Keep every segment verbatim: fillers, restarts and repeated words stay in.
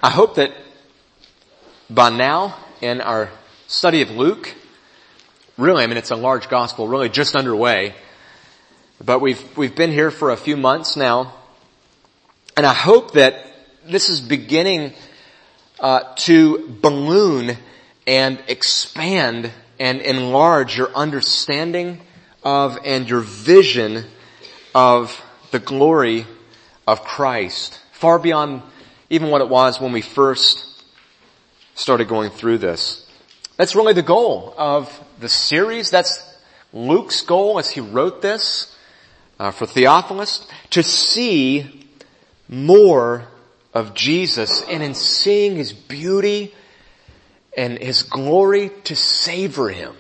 I hope that by now in our study of Luke, really, I mean, it's a large gospel, really just underway, but we've, we've been here for a few months now, and I hope that this is beginning uh, to balloon and expand and enlarge your understanding of and your vision of the glory of Christ, far beyond even what it was when we first started going through this. That's really the goal of the series. That's Luke's goal as he wrote this uh, for Theophilus, to see more of Jesus, and in seeing his beauty and his glory, to savor him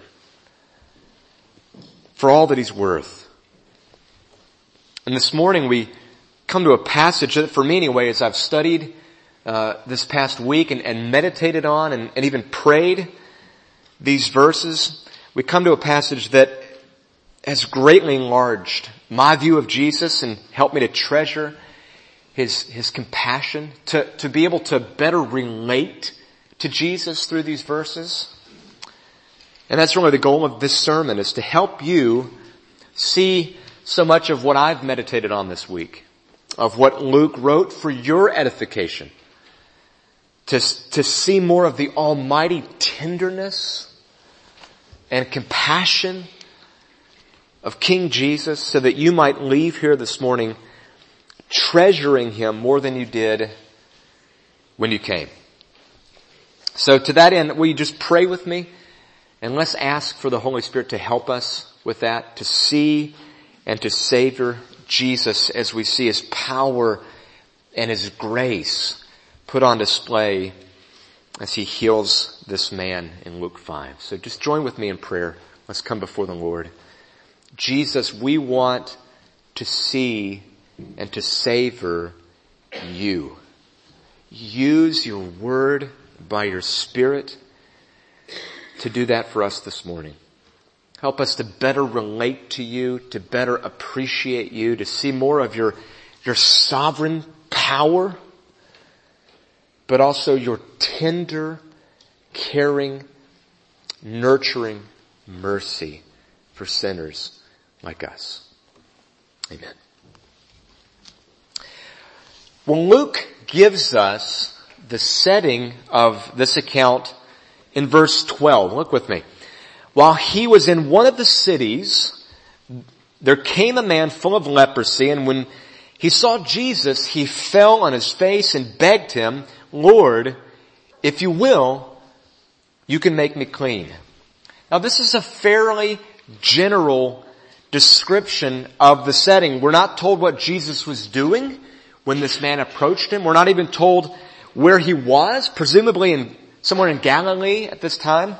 for all that he's worth. And this morning we come to a passage that, for me anyway, as I've studied uh, this past week and, and meditated on and, and even prayed these verses, we come to a passage that has greatly enlarged my view of Jesus and helped me to treasure his his compassion, to, to be able to better relate to Jesus through these verses. And that's really the goal of this sermon, is to help you see so much of what I've meditated on this week, of what Luke wrote for your edification, to, to see more of the almighty tenderness and compassion of King Jesus, so that you might leave here this morning treasuring him more than you did when you came. So to that end, will you just pray with me? And let's ask for the Holy Spirit to help us with that, to see and to savor Jesus as we see his power and his grace put on display as he heals this man in Luke five. So just join with me in prayer. Let's come before the Lord. Jesus, we want to see and to savor you. Use your word by your Spirit to do that for us this morning. Help us to better relate to you, to better appreciate you, to see more of your, your sovereign power, but also your tender, caring, nurturing mercy for sinners like us. Amen. Well, Luke gives us the setting of this account in verse twelve. Look with me. While he was in one of the cities, there came a man full of leprosy, and when he saw Jesus, he fell on his face and begged him, "Lord, if you will, you can make me clean." Now, this is a fairly general description of the setting. We're not told what Jesus was doing when this man approached him. We're not even told where he was, presumably in somewhere in Galilee at this time.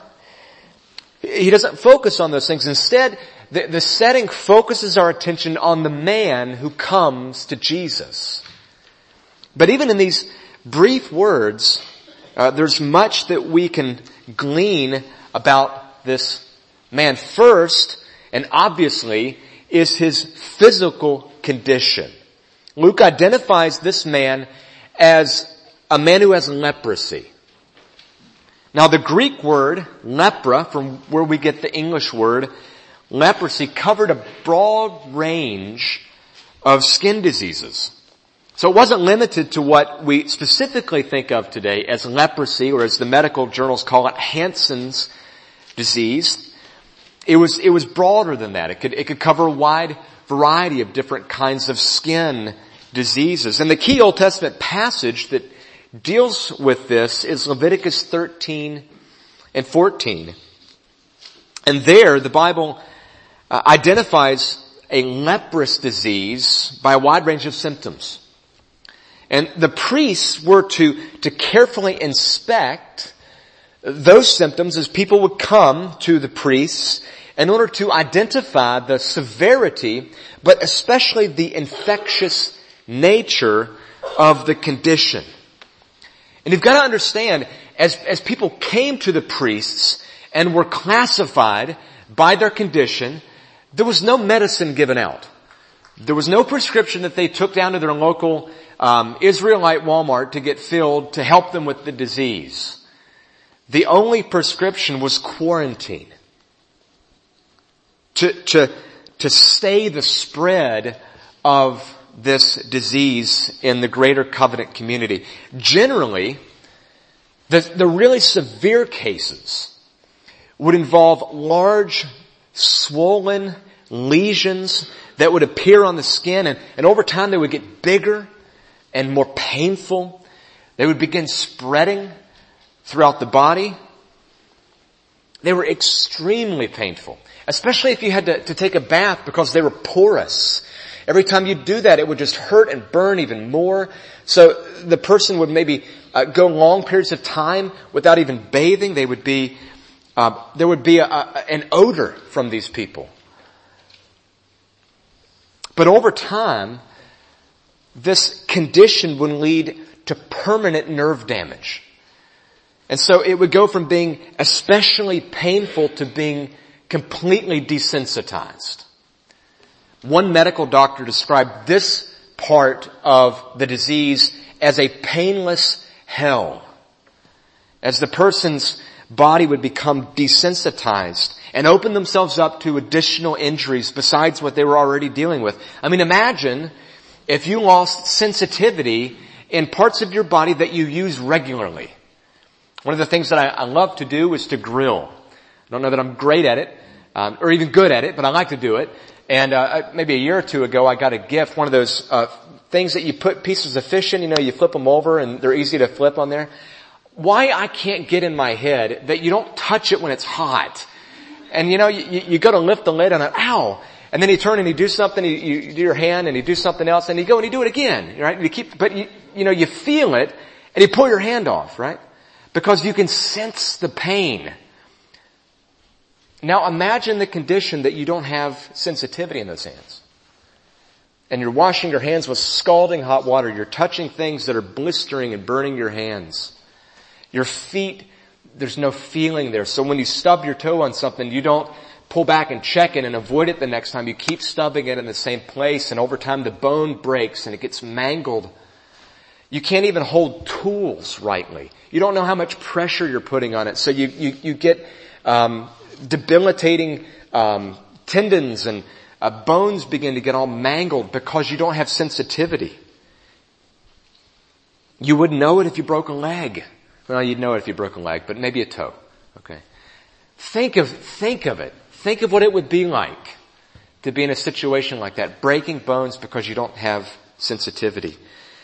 He doesn't focus on those things. Instead, the, the setting focuses our attention on the man who comes to Jesus. But even in these brief words, uh, there's much that we can glean about this man. First, and obviously, is his physical condition. Luke identifies this man as a man who has leprosy. Now, the Greek word lepra, from where we get the English word leprosy, covered a broad range of skin diseases. So it wasn't limited to what we specifically think of today as leprosy, or as the medical journals call it, Hansen's disease. It was, it was broader than that. It could, it could cover a wide variety of different kinds of skin diseases. And the key Old Testament passage that deals with this is Leviticus thirteen and fourteen. And there, the Bible uh, identifies a leprous disease by a wide range of symptoms. And the priests were to, to carefully inspect those symptoms as people would come to the priests in order to identify the severity, but especially the infectious nature of the condition. And you've got to understand, as, as people came to the priests and were classified by their condition, there was no medicine given out. There was no prescription that they took down to their local um, Israelite Walmart to get filled to help them with the disease. The only prescription was quarantine. To, to, to stay the spread of this disease in the greater covenant community. Generally, the, the really severe cases would involve large, swollen lesions that would appear on the skin, and, and over time they would get bigger and more painful. They would begin spreading throughout the body. They were extremely painful, especially if you had to, to take a bath because they were porous. Every time you do that, it would just hurt and burn even more. So the person would maybe uh, go long periods of time without even bathing. They would be, uh, there would be a, a, an odor from these people. But over time, this condition would lead to permanent nerve damage. And so it would go from being especially painful to being completely desensitized. One medical doctor described this part of the disease as a painless hell, as the person's body would become desensitized and open themselves up to additional injuries besides what they were already dealing with. I mean, imagine if you lost sensitivity in parts of your body that you use regularly. One of the things that I, I love to do is to grill. I don't know that I'm great at it, um, or even good at it, but I like to do it. And uh, maybe a year or two ago, I got a gift, one of those uh things that you put pieces of fish in. You know, you flip them over, and they're easy to flip on there. Why I can't get in my head that you don't touch it when it's hot. And you know, you, you go to lift the lid on it, ow! And then you turn and you do something, you, you do your hand and you do something else, and you go and you do it again, right? You keep, but you, you know, you feel it, and you pull your hand off, right? Because you can sense the pain. Now imagine the condition that you don't have sensitivity in those hands. And you're washing your hands with scalding hot water. You're touching things that are blistering and burning your hands. Your feet, there's no feeling there. So when you stub your toe on something, you don't pull back and check it and avoid it the next time. You keep stubbing it in the same place, and over time the bone breaks and it gets mangled. You can't even hold tools rightly. You don't know how much pressure you're putting on it. So you, you, you get, um, debilitating, um, tendons, and uh, bones begin to get all mangled because you don't have sensitivity. You wouldn't know it if you broke a leg. Well, you'd know it if you broke a leg, but maybe a toe. Okay. Think of, think of it. Think of what it would be like to be in a situation like that, breaking bones because you don't have sensitivity.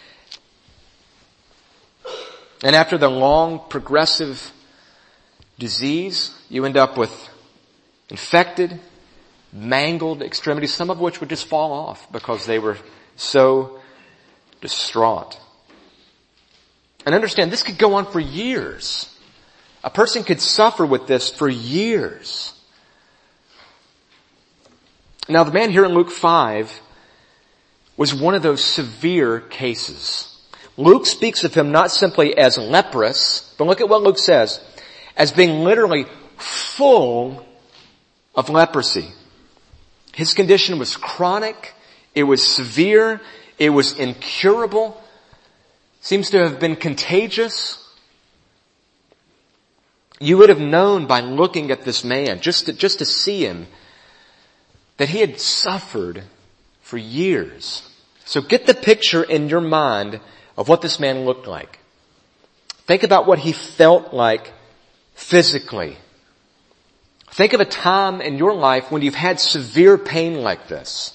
And after the long progressive disease, you end up with infected, mangled extremities, some of which would just fall off because they were so distraught. And understand, this could go on for years. A person could suffer with this for years. Now, the man here in Luke five was one of those severe cases. Luke speaks of him not simply as leprous, but look at what Luke says, as being literally full of leprosy. His condition was chronic, it was severe, it was incurable, seems to have been contagious. You would have known by looking at this man, just to, just to see him, that he had suffered for years. So get the picture in your mind of what this man looked like. Think about what he felt like physically. Think of a time in your life when you've had severe pain like this.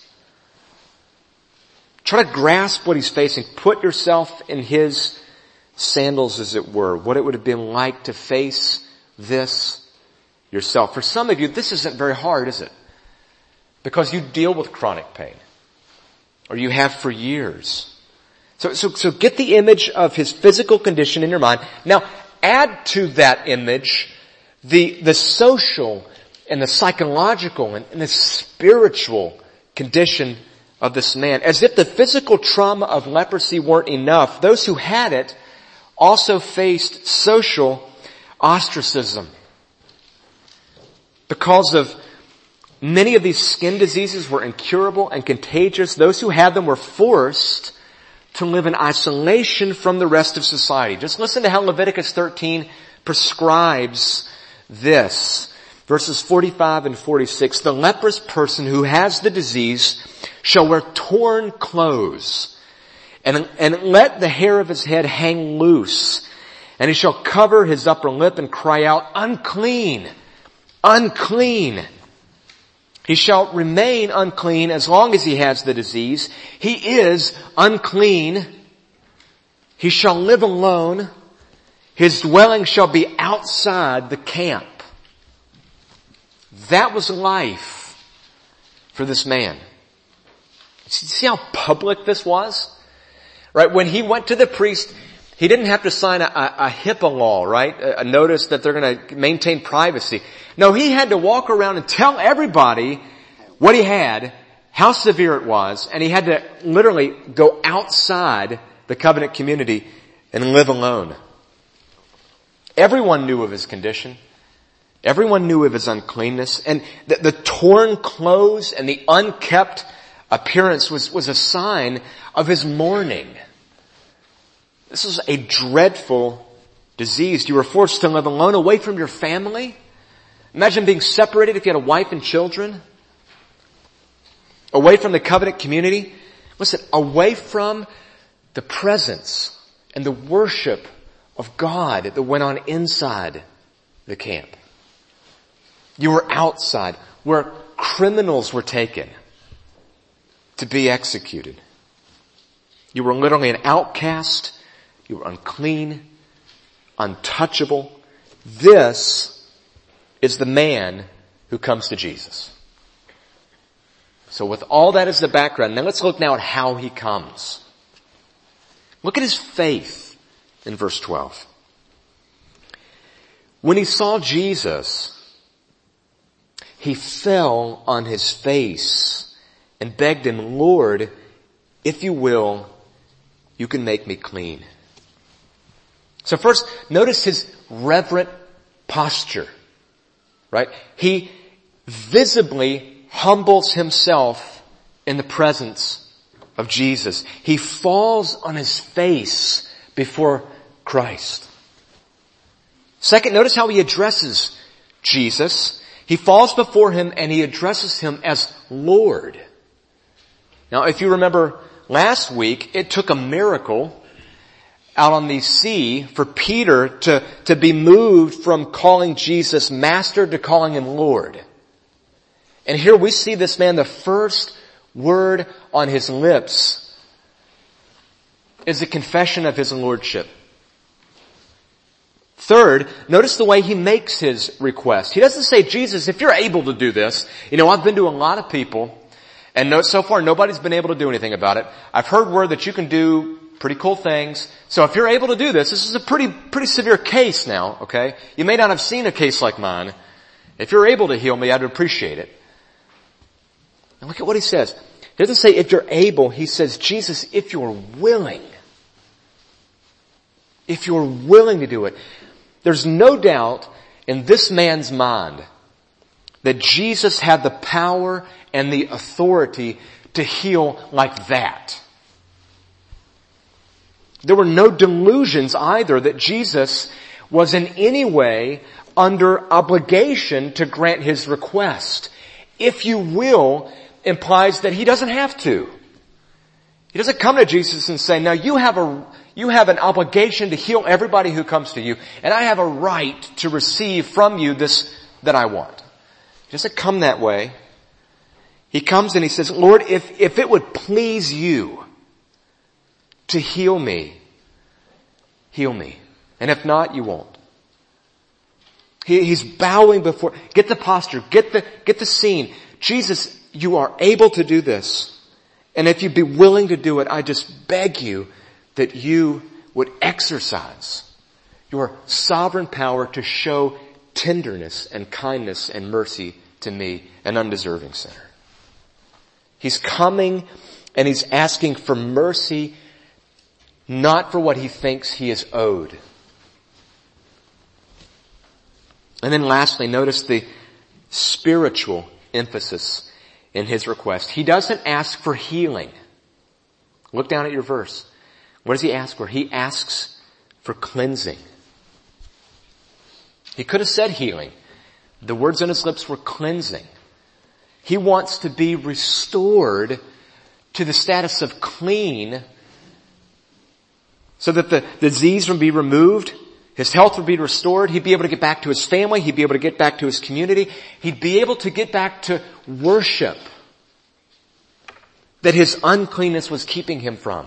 Try to grasp what he's facing. Put yourself in his sandals, as it were. What it would have been like to face this yourself. For some of you, this isn't very hard, is it? Because you deal with chronic pain. Or you have for years. So, so, so get the image of his physical condition in your mind. Now, add to that image the, the social and the psychological and, and the spiritual condition of this man. As if the physical trauma of leprosy weren't enough, those who had it also faced social ostracism because of Many of these skin diseases were incurable and contagious. Those who had them were forced to live in isolation from the rest of society. Just listen to how Leviticus thirteen prescribes this. Verses forty-five and forty-six. The leprous person who has the disease shall wear torn clothes and, and let the hair of his head hang loose. And he shall cover his upper lip and cry out, unclean, unclean. He shall remain unclean as long as he has the disease. He is unclean. He shall live alone. His dwelling shall be outside the camp. That was life for this man. See how public this was? Right? When he went to the priest, he didn't have to sign a, a, a HIPAA law, right? A, a notice that they're going to maintain privacy. No, he had to walk around and tell everybody what he had, how severe it was, and he had to literally go outside the covenant community and live alone. Everyone knew of his condition. Everyone knew of his uncleanness. And the, the torn clothes and the unkept appearance was, was a sign of his mourning. This was a dreadful disease. You were forced to live alone, away from your family. Imagine being separated if you had a wife and children. Away from the covenant community. Listen, away from the presence and the worship of God that went on inside the camp. You were outside where criminals were taken to be executed. You were literally an outcast. You were unclean, untouchable. This is the man who comes to Jesus. So with all that as the background, now let's look now at how he comes. Look at his faith in verse twelve. When he saw Jesus, he fell on his face and begged him, Lord, if you will, you can make me clean. So first, notice his reverent posture, right? He visibly humbles himself in the presence of Jesus. He falls on his face before Christ. Second, notice how he addresses Jesus. He falls before him and he addresses him as Lord. Now, if you remember last week, it took a miracle out on the sea for Peter to, to be moved from calling Jesus Master to calling him Lord. And here we see this man, the first word on his lips is a confession of his lordship. Third, notice the way he makes his request. He doesn't say, Jesus, if you're able to do this, you know, I've been to a lot of people and no, so far nobody's been able to do anything about it. I've heard word that you can do pretty cool things. So if you're able to do this, this is a pretty, pretty severe case now, okay? You may not have seen a case like mine. If you're able to heal me, I'd appreciate it. And look at what he says. He doesn't say if you're able, he says, Jesus, if you're willing. If you're willing to do it. There's no doubt in this man's mind that Jesus had the power and the authority to heal like that. There were no delusions either that Jesus was in any way under obligation to grant his request. If you will, implies that he doesn't have to. He doesn't come to Jesus and say, now you have a, you have an obligation to heal everybody who comes to you, and I have a right to receive from you this that I want. He doesn't come that way. He comes and he says, Lord, if, if it would please you to heal me, heal me. And if not, you won't. He, he's bowing before, get the posture, get the, get the scene. Jesus, you are able to do this. And if you'd be willing to do it, I just beg you that you would exercise your sovereign power to show tenderness and kindness and mercy to me, an undeserving sinner. He's coming and he's asking for mercy, not for what he thinks he is owed. And then lastly, notice the spiritual emphasis in his request. He doesn't ask for healing. Look down at your verse. What does he ask for? He asks for cleansing. He could have said healing. The words on his lips were cleansing. He wants to be restored to the status of clean so that the, the disease would be removed, his health would be restored, he'd be able to get back to his family, he'd be able to get back to his community, he'd be able to get back to worship that his uncleanness was keeping him from.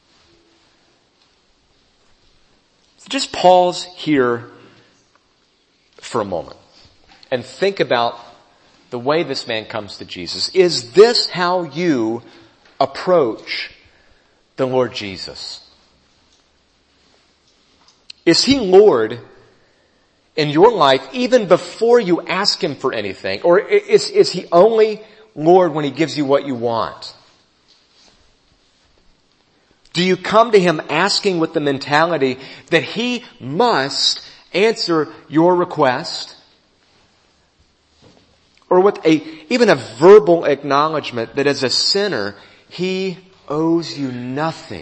So just pause here for a moment and think about the way this man comes to Jesus. Is this how you approach the Lord Jesus? Is he Lord in your life even before you ask him for anything? Or is, is he only Lord when he gives you what you want? Do you come to him asking with the mentality that he must answer your request? Or with a, even a verbal acknowledgement that as a sinner, he owes you nothing.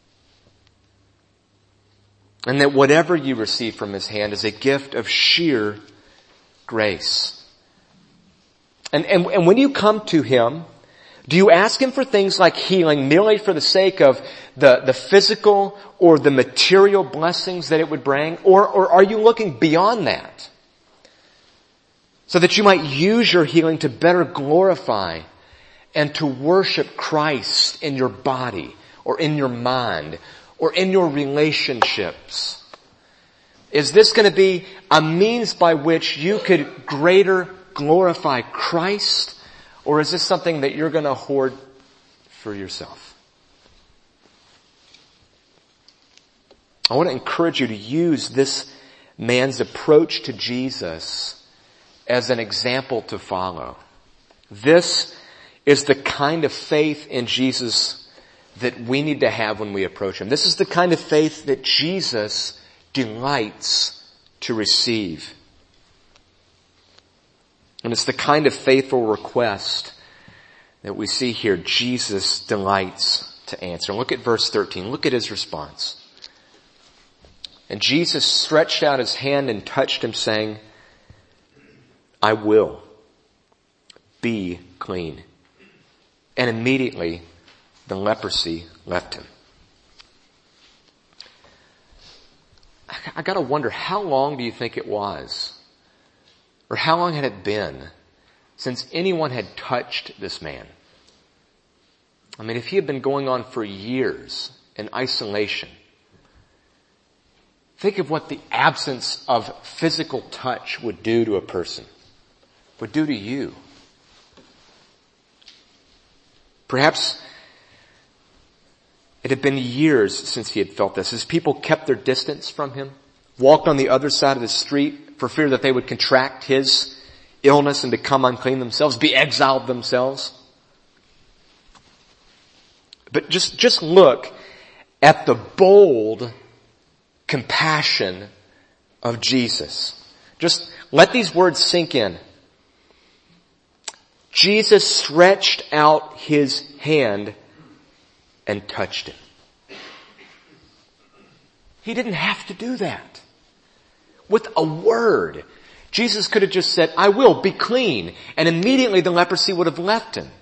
And that whatever you receive from his hand is a gift of sheer grace. And, and, and when you come to him, do you ask him for things like healing merely for the sake of the, the physical or the material blessings that it would bring? Or, or are you looking beyond that? So that you might use your healing to better glorify and to worship Christ in your body or in your mind or in your relationships. Is this going to be a means by which you could greater glorify Christ? Or is this something that you're going to hoard for yourself? I want to encourage you to use this man's approach to Jesus as an example to follow. This is the kind of faith in Jesus that we need to have when we approach him. This is the kind of faith that Jesus delights to receive. And it's the kind of faithful request that we see here Jesus delights to answer. Look at verse thirteen. Look at his response. And Jesus stretched out his hand and touched him, saying, I will be clean. And immediately the leprosy left him. I gotta wonder, how long do you think it was? Or how long had it been since anyone had touched this man? I mean, if he had been going on for years in isolation, think of what the absence of physical touch would do to a person, would do to you. Perhaps it had been years since he had felt this. As people kept their distance from him, walked on the other side of the street for fear that they would contract his illness and become unclean themselves, be exiled themselves. But just, just look at the bold compassion of Jesus. Just let these words sink in. Jesus stretched out his hand and touched him. He didn't have to do that. With a word, Jesus could have just said, I will be clean. And immediately the leprosy would have left him.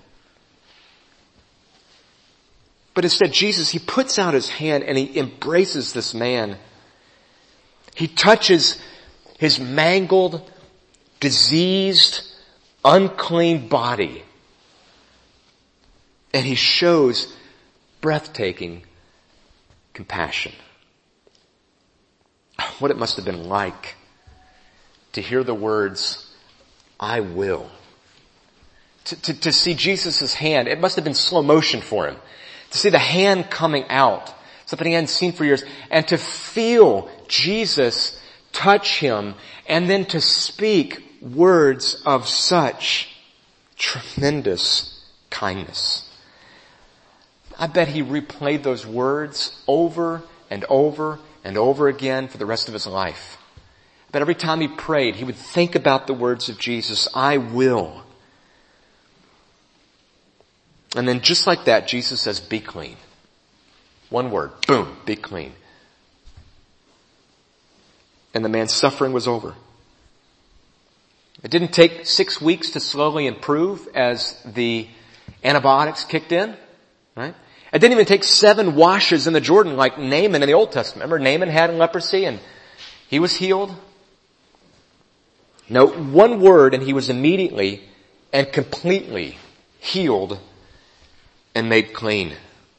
But instead Jesus, he puts out his hand and he embraces this man. He touches his mangled, diseased, unclean body. And he shows breathtaking compassion. What it must have been like to hear the words, I will. To, to, to see Jesus' hand, it must have been slow motion for him. To see the hand coming out, something he hadn't seen for years, and to feel Jesus touch him, and then to speak words of such tremendous kindness. I bet he replayed those words over and over and over again for the rest of his life. But every time he prayed, he would think about the words of Jesus, I will. And then just like that, Jesus says, be clean. One word, boom, be clean. And the man's suffering was over. It didn't take six weeks to slowly improve as the antibiotics kicked in, right? It didn't even take seven washes in the Jordan like Naaman in the Old Testament. Remember, Naaman had leprosy and he was healed? No, one word and he was immediately and completely healed and made clean.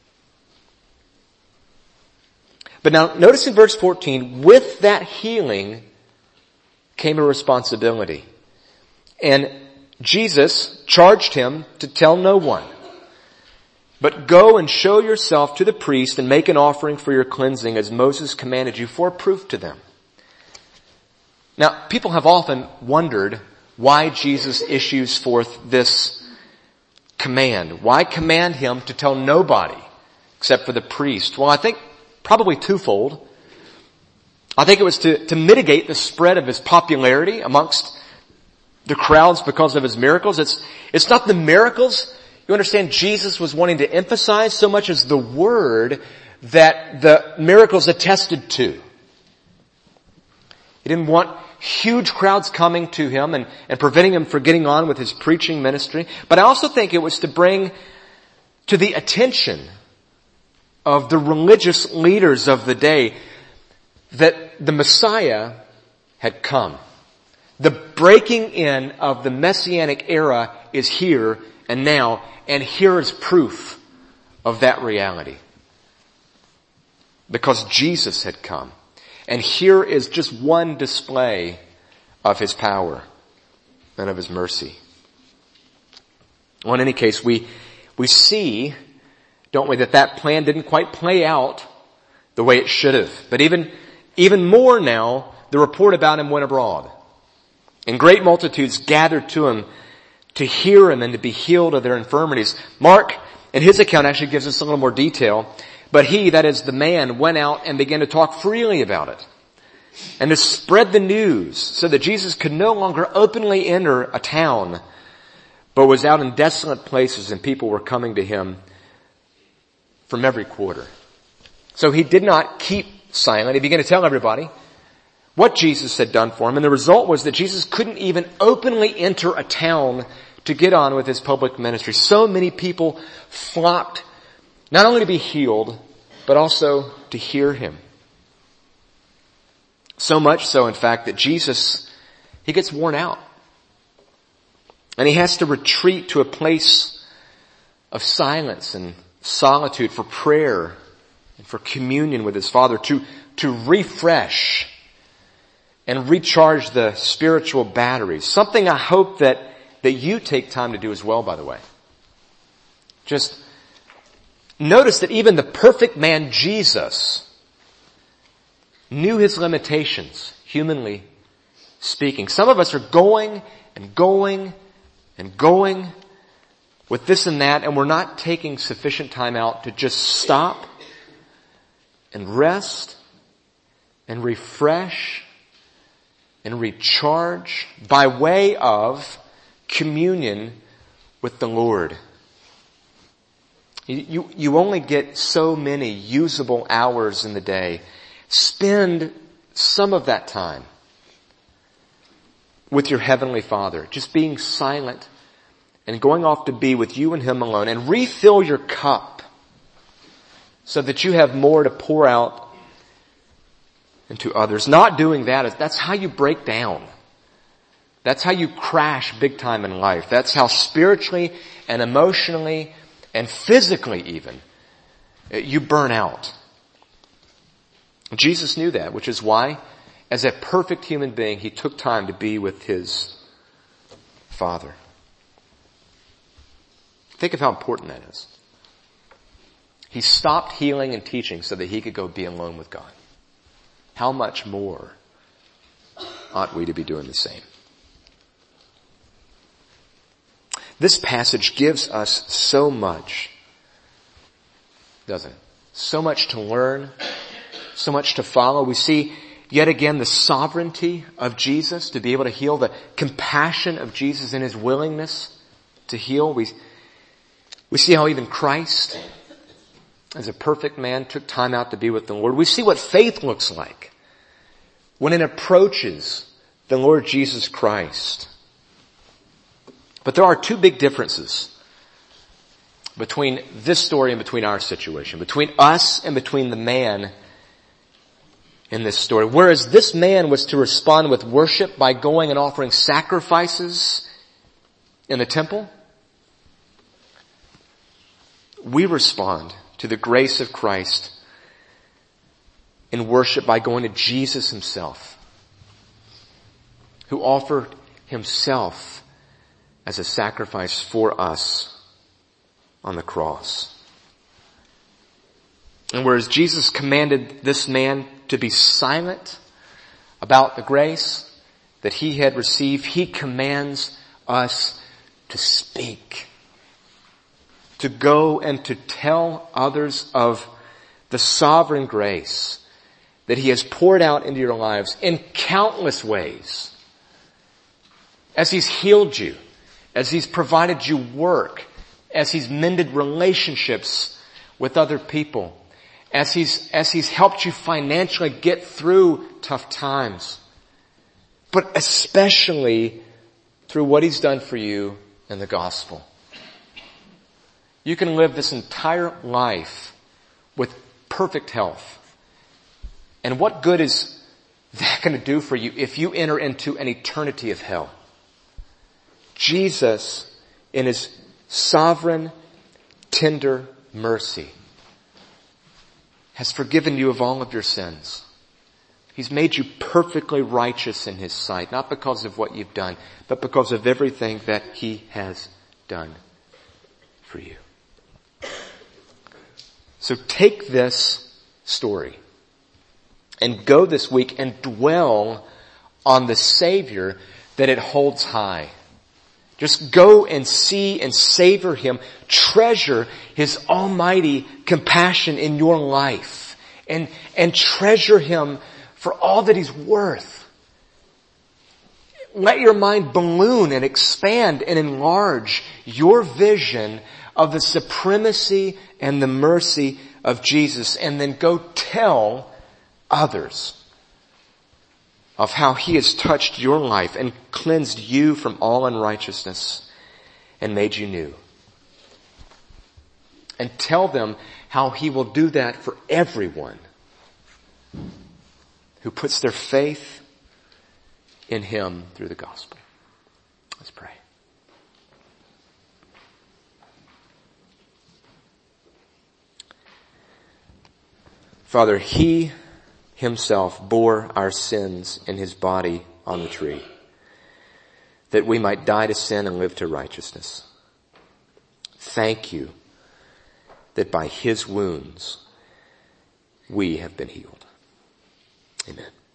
But now notice in verse fourteen, with that healing came a responsibility. And Jesus charged him to tell no one, but go and show yourself to the priest and make an offering for your cleansing as Moses commanded you for a proof to them. Now, people have often wondered why Jesus issues forth this command. Why command him to tell nobody except for the priest? Well, I think probably twofold. I think it was to, to mitigate the spread of his popularity amongst the crowds because of his miracles. It's, it's not the miracles. You understand, Jesus was wanting to emphasize so much as the word that the miracles attested to. He didn't want huge crowds coming to him and, and preventing him from getting on with his preaching ministry. But I also think it was to bring to the attention of the religious leaders of the day that the Messiah had come. The breaking in of the Messianic era is here and now, and here is proof of that reality. Because Jesus had come. And here is just one display of his power and of his mercy. Well, in any case, we, we see, don't we, that that plan didn't quite play out the way it should have. But even, even more now, the report about him went abroad. And great multitudes gathered to him to hear him and to be healed of their infirmities. Mark, in his account, actually gives us a little more detail. But he, that is the man, went out and began to talk freely about it. And to spread the news so that Jesus could no longer openly enter a town, but was out in desolate places and people were coming to him from every quarter. So he did not keep silent. He began to tell everybody what Jesus had done for him. And the result was that Jesus couldn't even openly enter a town to get on with his public ministry. So many people flocked not only to be healed, but also to hear him. So much so, in fact, that Jesus, he gets worn out. And he has to retreat to a place of silence and solitude for prayer and for communion with his Father, to, to refresh and recharge the spiritual batteries. Something I hope that, that you take time to do as well, by the way. Just notice that even the perfect man Jesus knew his limitations, humanly speaking. Some of us are going and going and going with this and that, and we're not taking sufficient time out to just stop and rest and refresh and recharge by way of communion with the Lord. You, you, you only get so many usable hours in the day. Spend some of that time with your Heavenly Father, just being silent and going off to be with you and him alone, and refill your cup so that you have more to pour out into others. Not doing that, that's how you break down. That's how you crash big time in life. That's how spiritually and emotionally and physically even you burn out. Jesus knew that, which is why, as a perfect human being, he took time to be with his Father. Think of how important that is. He stopped healing and teaching so that he could go be alone with God. How much more ought we to be doing the same? This passage gives us so much, doesn't it? So much to learn, so much to follow. We see yet again the sovereignty of Jesus to be able to heal, the compassion of Jesus in his willingness to heal. We, We see how even Christ, as a perfect man, took time out to be with the Lord. We see what faith looks like when it approaches the Lord Jesus Christ. But there are two big differences between this story and between our situation, between us and between the man in this story. Whereas this man was to respond with worship by going and offering sacrifices in the temple, we respond to the grace of Christ in worship by going to Jesus himself, who offered himself as a sacrifice for us on the cross. And whereas Jesus commanded this man to be silent about the grace that he had received, he commands us to speak, to go and to tell others of the sovereign grace that he has poured out into your lives in countless ways. As he's healed you, as he's provided you work, as he's mended relationships with other people, as he's, as he's helped you financially get through tough times, but especially through what he's done for you in the gospel. You can live this entire life with perfect health. And what good is that going to do for you if you enter into an eternity of hell? Jesus, in his sovereign, tender mercy, has forgiven you of all of your sins. He's made you perfectly righteous in his sight, not because of what you've done, but because of everything that he has done for you. So take this story and go this week and dwell on the Savior that it holds high. Just go and see and savor him. Treasure his almighty compassion in your life. And, and treasure him for all that he's worth. Let your mind balloon and expand and enlarge your vision of the supremacy and the mercy of Jesus. And then go tell others of how he has touched your life and cleansed you from all unrighteousness and made you new. And tell them how he will do that for everyone who puts their faith in him through the gospel. Let's pray. Father, he himself bore our sins in his body on the tree, that we might die to sin and live to righteousness. Thank you that by his wounds we have been healed. Amen.